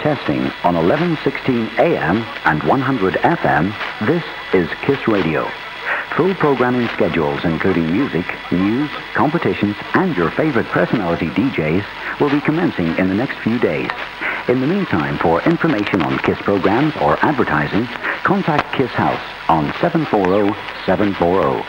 Testing on 1116 AM and 100 FM, this is KISS Radio. Full programming schedules including music, news, competitions, and your favorite personality DJs will be commencing in the next few days. In the meantime, for information on KISS programs or advertising, contact KISS House on 740-740.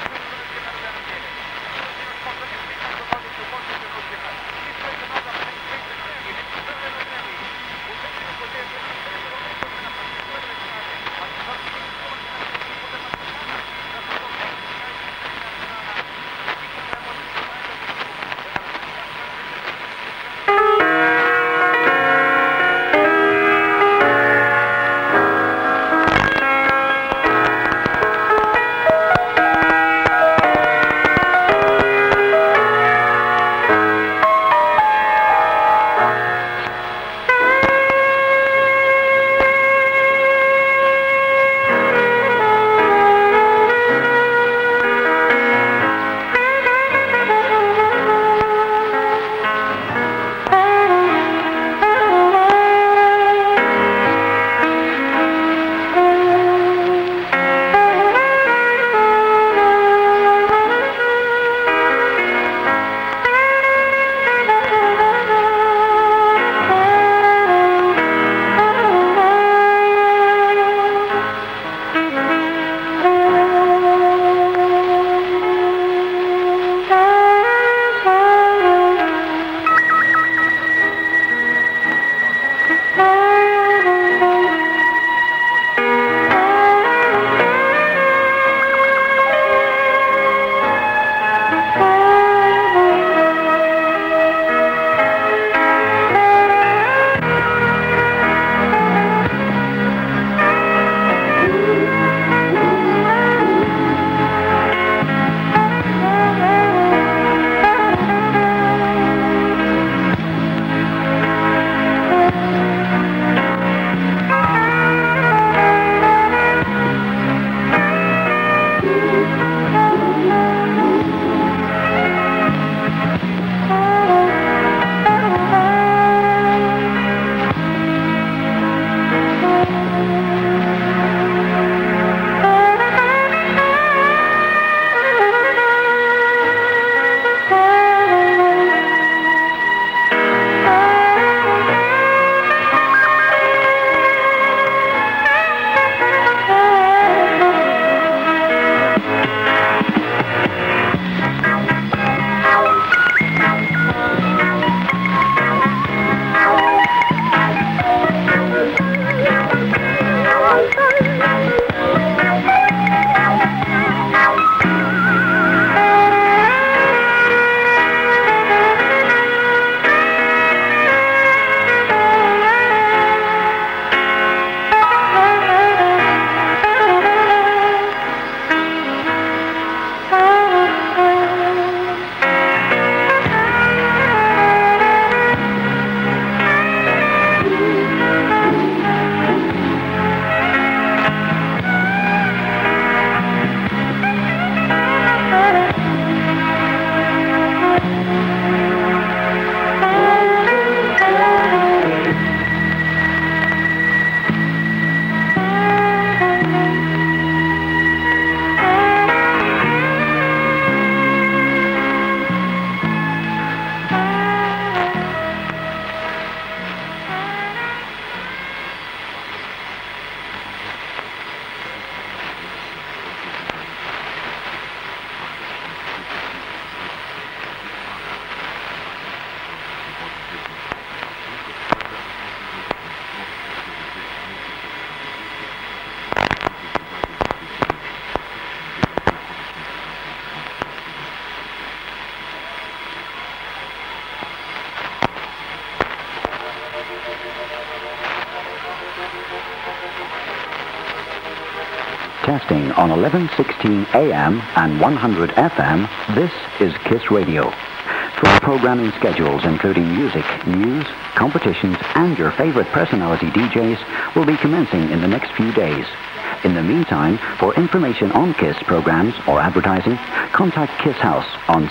Testing on 1116 AM and 100 FM, this is KISS Radio. Full programming schedules including music, news, competitions, and your favorite personality DJs will be commencing in the next few days. In the meantime, for information on KISS programs or advertising, contact KISS House on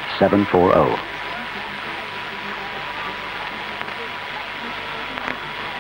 740-740.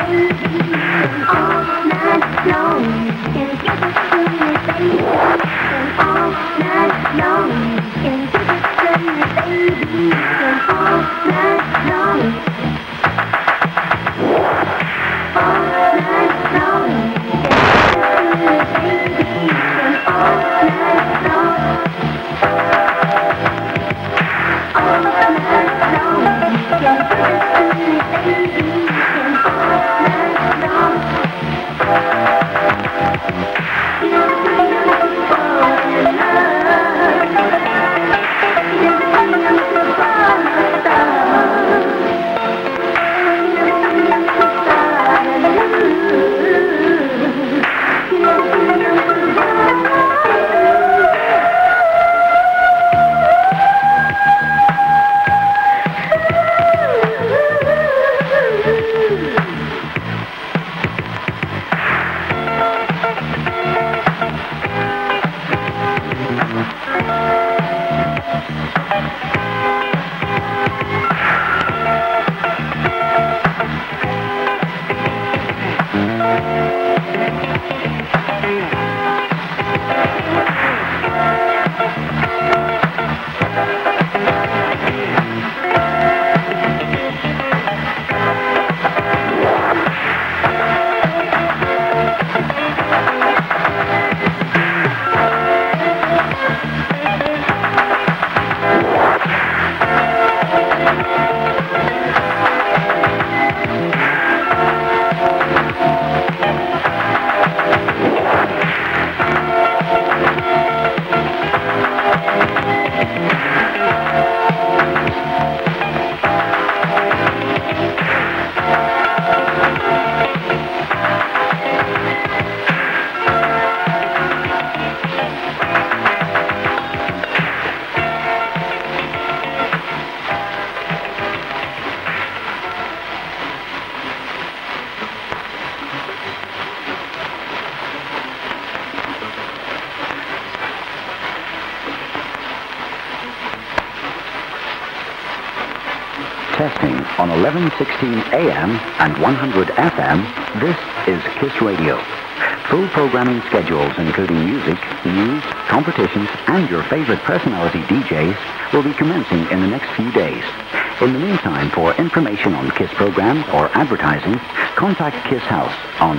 Testing on 1116 AM and 100 FM, this is KISS Radio. Full programming schedules including music, news, competitions, and your favorite personality DJs will be commencing in the next few days. In the meantime, for information on KISS programs or advertising, contact KISS House on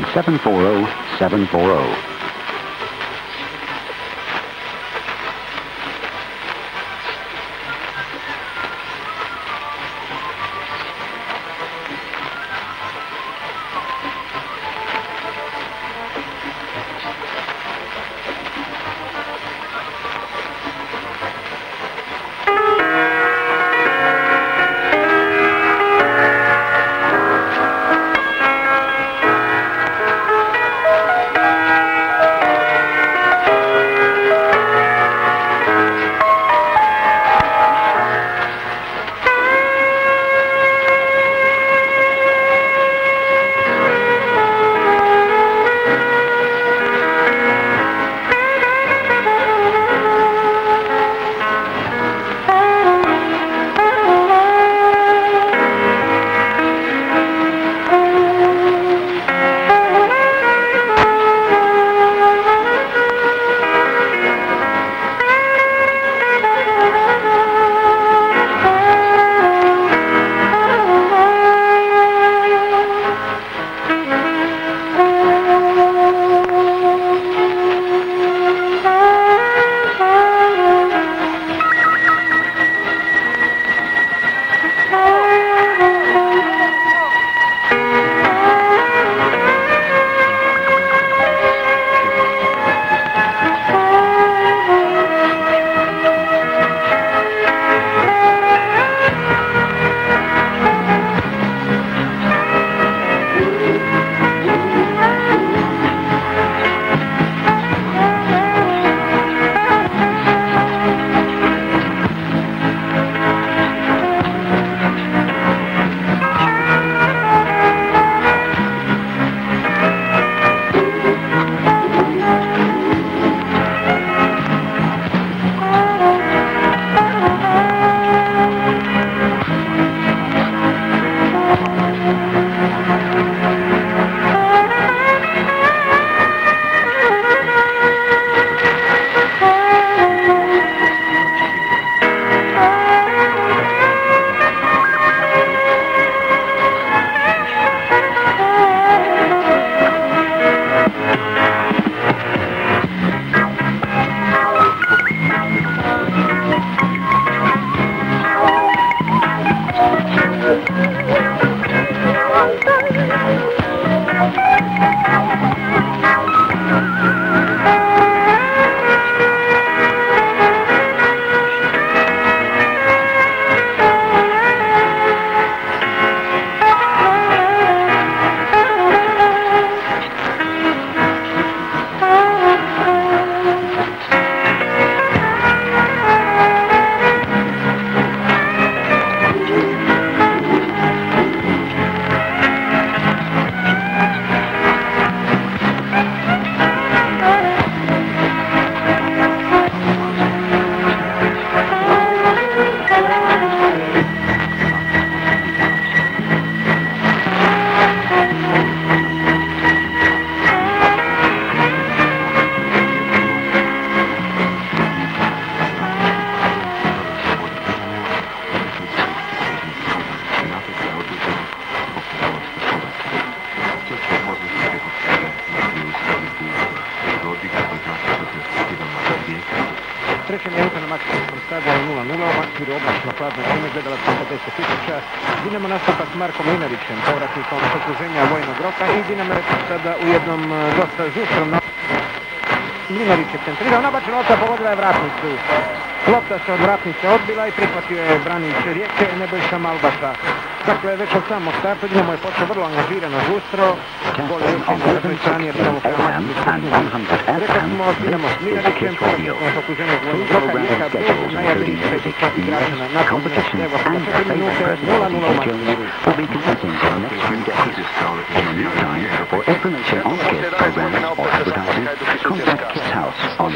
740-740. stadionu 0:0, u Maksimiru oblačno hladno vrijeme, gledala 50.000. Dinamo nastupa s Markom Mlinarićem, povratnikom s okruženja Vojnog Roka, i Dinamo je sada u jednom dosta žustrom Mlinarić je centrirao, nabačen lopta, pogodila je vratnicu. Lopta se od vratnice odbila i prihvatio je branič Rijeke Nebojša Malbaša. Dakle, već od samog starta Dinamo je počeo vrlo angažirano, žustro. Gol je učin na prvoj strani jer samo prema rekao smo Dinamo s Mlinarićem, povratnikom s okruženja Vojnog Roka, Rijeka bez najavljenih 5 igrača na nakon. Evo sada 4 minute, 0:0 u Maksimiru. Will be commencing in the next few days. In the meantime, for information on KISS programs or advertising, contact KISS House on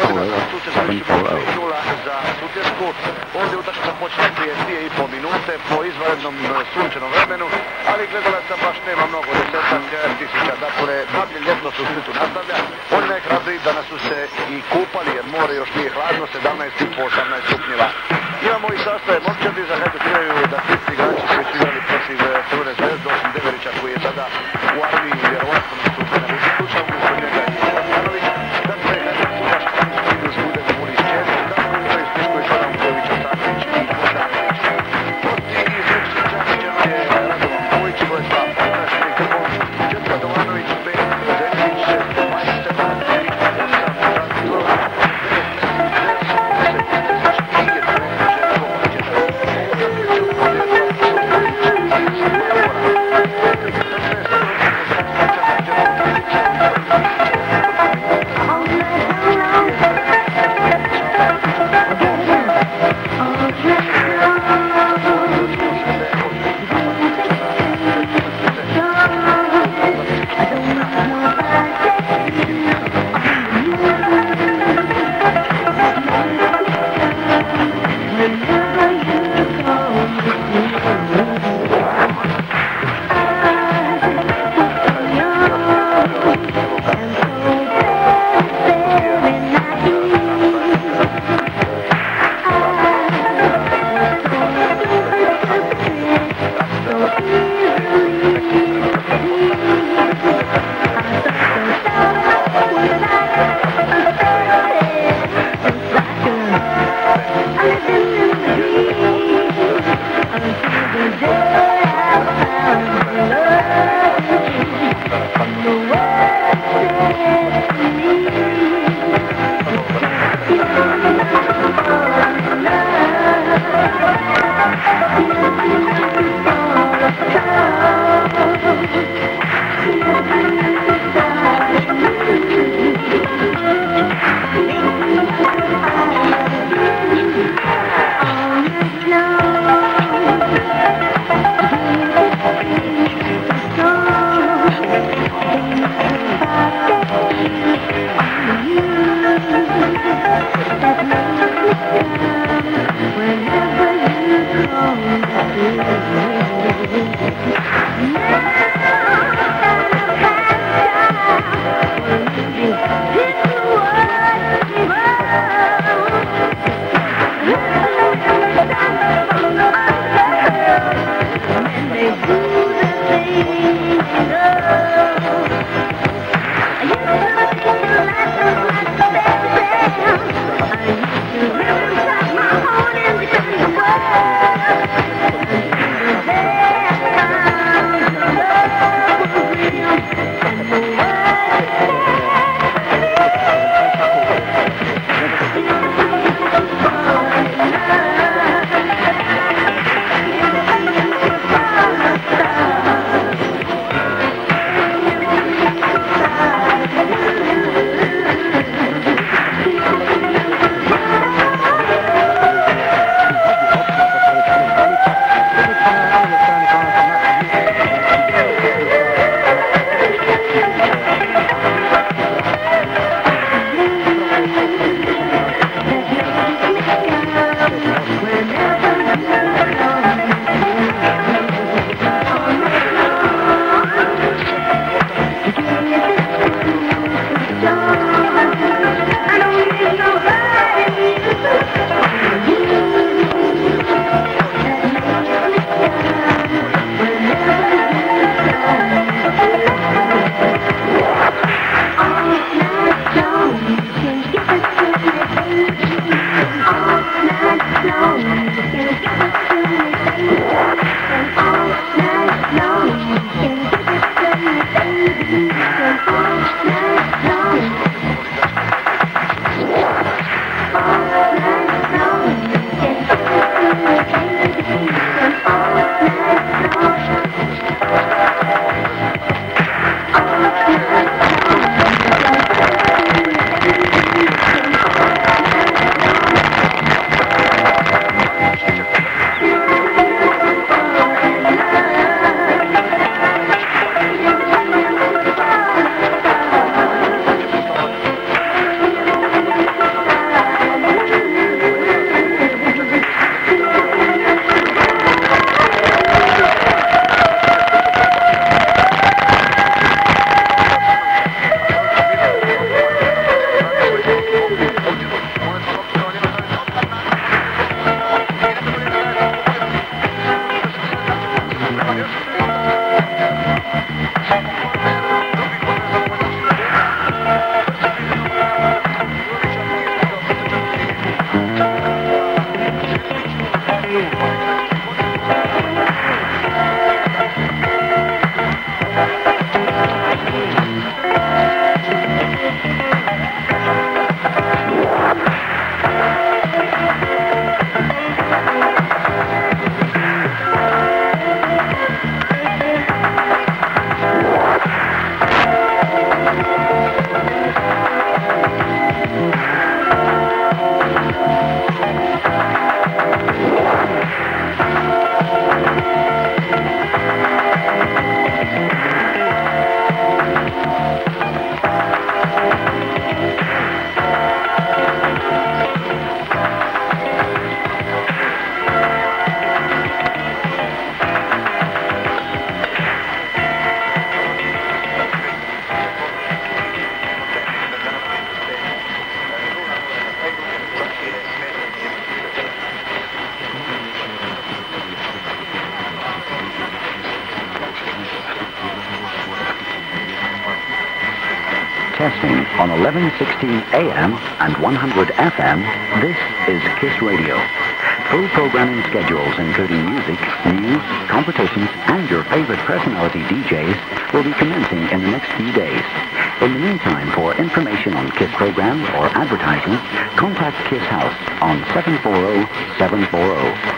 740-740. Za Sutjesku. Ovdje utakmica počne prije 2,5 minute po izvanrednom sunčanom vremenu, ali gledalaca baš nema mnogo, 10.000. Dakle, nablje ljetno se u Splitu nastavlja. Oni najhrabriji danas su se i kupali jer more još nije hladno, 17,5-18 stupnjeva. Imamo i sastave momčadi, za Hajduk imaju da slični igrači koji su igrali protiv Crvene zvezde, osim Deverića koji je sada u armiji i vjerovatno su na listi sluča, umjesto njega i Stanović. Dakle, Hajduk su baš stigli s Budem u Mulić Česu, tako imaju Spisku i Zoran Vujović, Ostanović i Bogdanović. Gosti iz Riječkih Čačićeva je Radovan Kojić, broj 2, Pokrašni Krvom, 4 Radovanović, 5 Zemljić, 6 Majster, 8 Žarko, all night Testing on 1116 AM and 100 FM, this is KISS Radio. Full programming schedules including music, news, competitions and your favorite personality DJs will be commencing in the next few days. In the meantime, for information on KISS programs or advertising, contact KISS House on 740-740.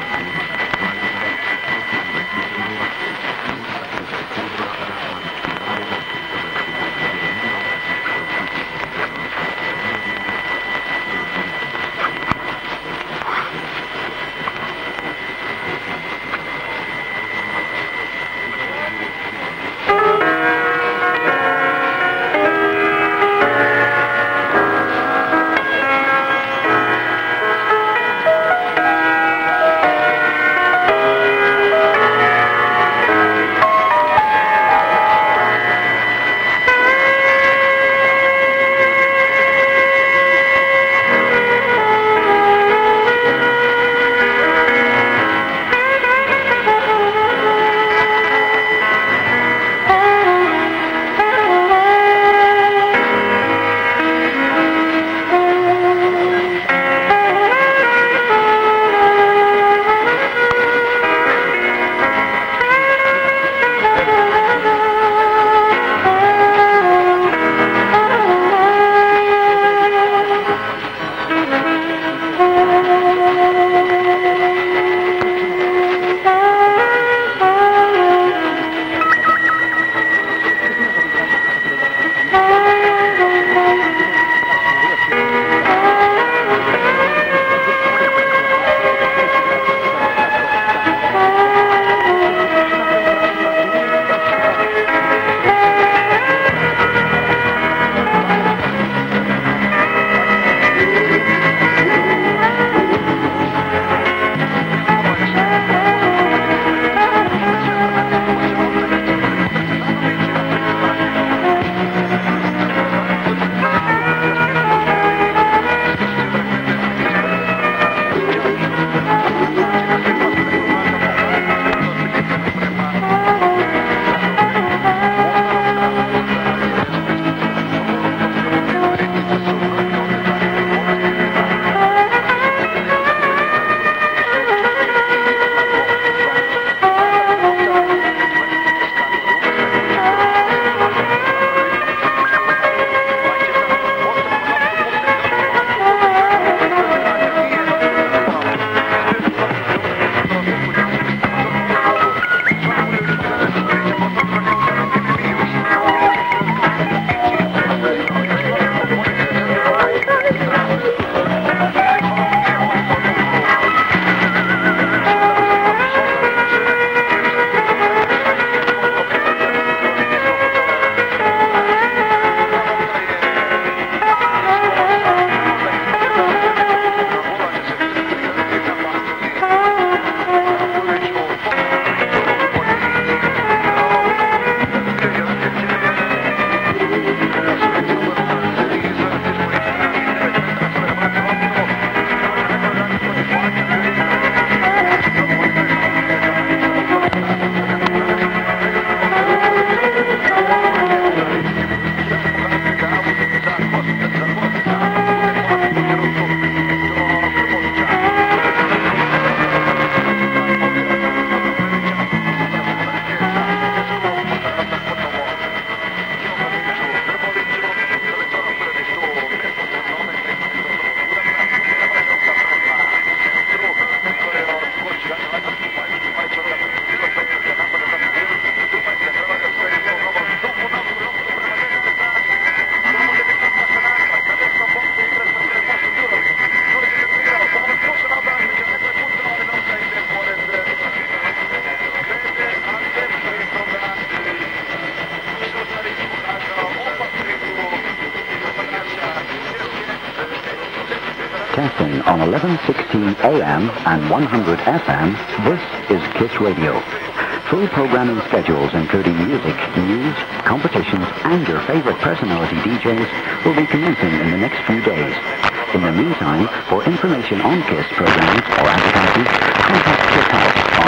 Testing on 1116 AM and 100 FM, this is KISS Radio. Full programming schedules including music, news, competitions and your favorite personality DJs will be commencing in the next few days. In the meantime, for information on KISS programs or advertising, contact KISS House on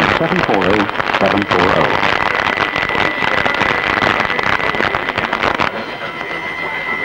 740-740.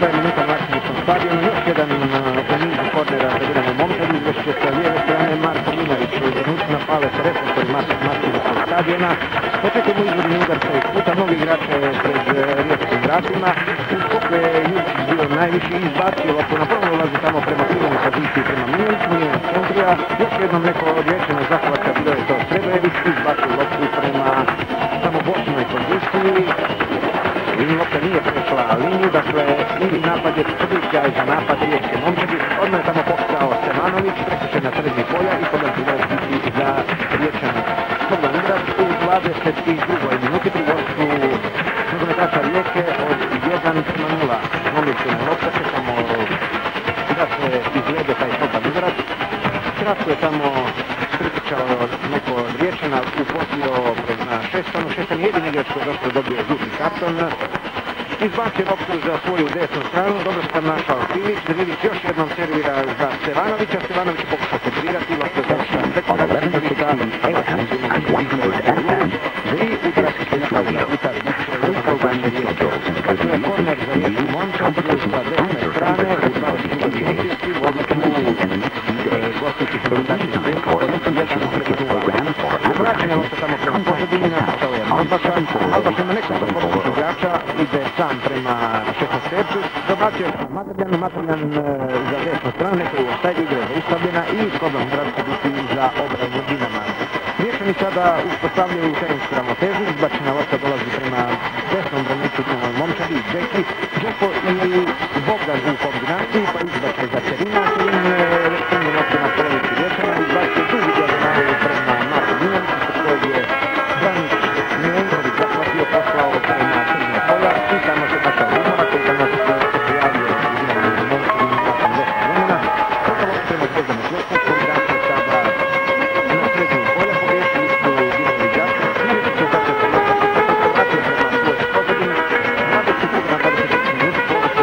Prva je minuta na Arsenickom stadionu, još jedan u nizu kornera za Dinamo Momčad, izvešće sa lijeve strane Marko Mlinarić u trenucima pale sa reflektori Marsenickog stadiona. Očekujemo izvodni udarca iz puta, mnogi igrače pred riječkim vratima. U skoku je Jurčić bio najviši, izbacio loptu na prvom ulazu tamo prema krivom poziciji prema Miljanić kontrija. Još jednom neko odvječena zahvata, bilo je to Srebrević, izbacio loptu prema samo bočnoj poziciji. Lopta nije prešla liniju, dakle i napad je prvi sjaj za napad riječke Momčadi. Odmah je tamo pokušao Stevanović, prekršen na srednji polja i podan će biti za riječan Slobodan Igrač u 22. minuti pri vodstvu nogometaša Rijeke od 1:0. Momčadina lopta, čekamo da se izvede taj Slobodan Igrač. Kratko je tamo pripričao neko od Riječana, upostio na Šestanu. Šestan je jedini igrač koji je došlo dobio žuti karton. Izbacio loptu za svoju desnu stranu, dobro se našao Filić. Drilić još jednom servira za Stevanovića. Stevanović pokušao centrirati, loptu završa preko Radničevića. Korner za Riječku Momčad, sa desne strane, izbacio Filić, gostujući se dodačni vraćanje lopta tamo prema pozadini, nastao je Albaša ima nekoliko područnih igrača, ide sam prema 16 tercu, dobacio je Matrljan za desnu stranu, neko je offside, igra je zaustavljena i Slobodan Igrač će biti za obranu Dinama. Riječani sada uspostavljaju terensku ravnotežu, izbačena lopta dolazi prema desnom braniku Dinamo Momčadi, Džeko i Bogdan u kombinaciji, pa izbače za Cerina, Cerin lopta na polovici Riječana, izbacio duži dijagonalu prema Marku Mlinariću, kojeg je Branić Milenković zahvatio, poslao prema srednje polja i tamo se našao Rumora koji danas se pojavio u Dinamo Momčadi nakon 10 vremena. Sada lopta prema Gvozdanu Klesku, kombinacija sada na srednje polja, pogriješili su Dinamo igrači, Mlinarić se zapravo sa lopta se vratio prema svoje pozadini, 20 minuta, 20 minuta,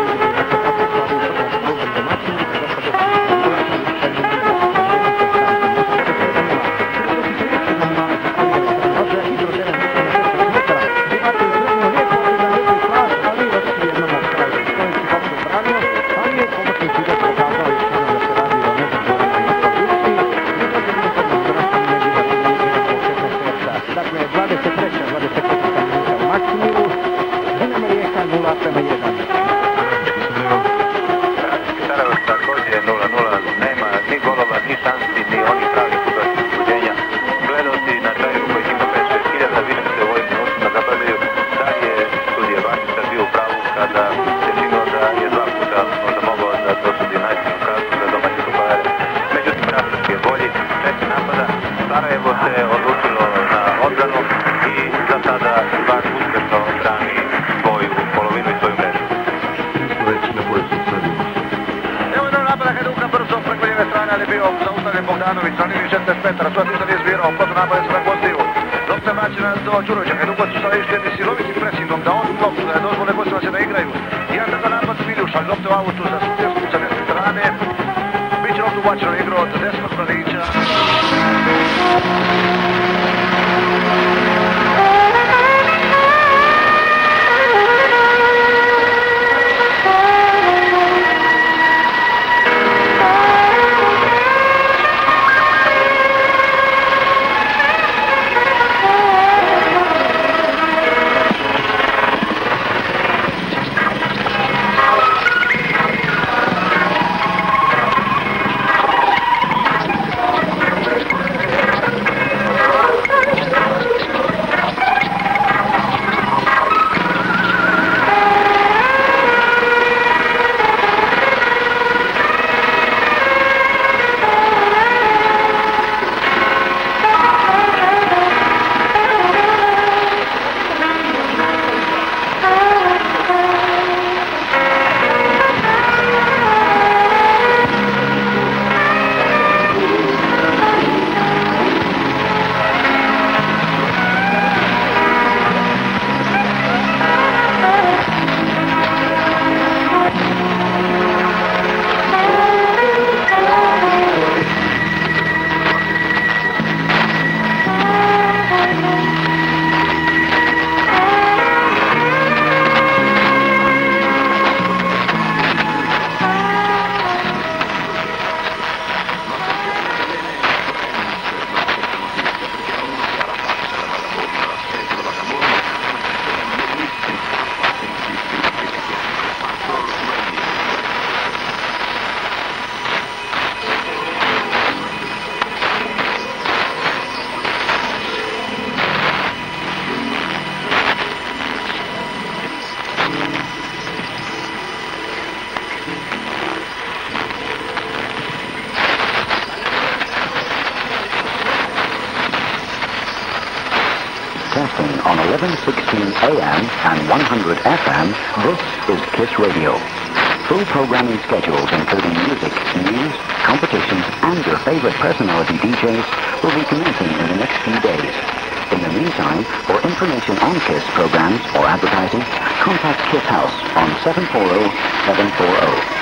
Bogdanović, na liniji 16 metara, tu ništa nije zbirao, kod napade se na Gvozdiju. Lopta vraćena do Đurovića, Hajdukovac su sada išli jednim silovitim presingom, da on loptu, da je dozvole Gvozdima se da igraju. Jedan za napad Miljuš, ali lopta u autu za Sutjesku sa desne strane. Biće loptu ubačeno igru od desnog Branića. 7:16 a.m. and 100 FM, this is KISS Radio. Full programming schedules including music, news, competitions, and your favorite personality DJs will be commencing in the next few days. In the meantime, for information on KISS programs or advertising, contact KISS House on 740-740.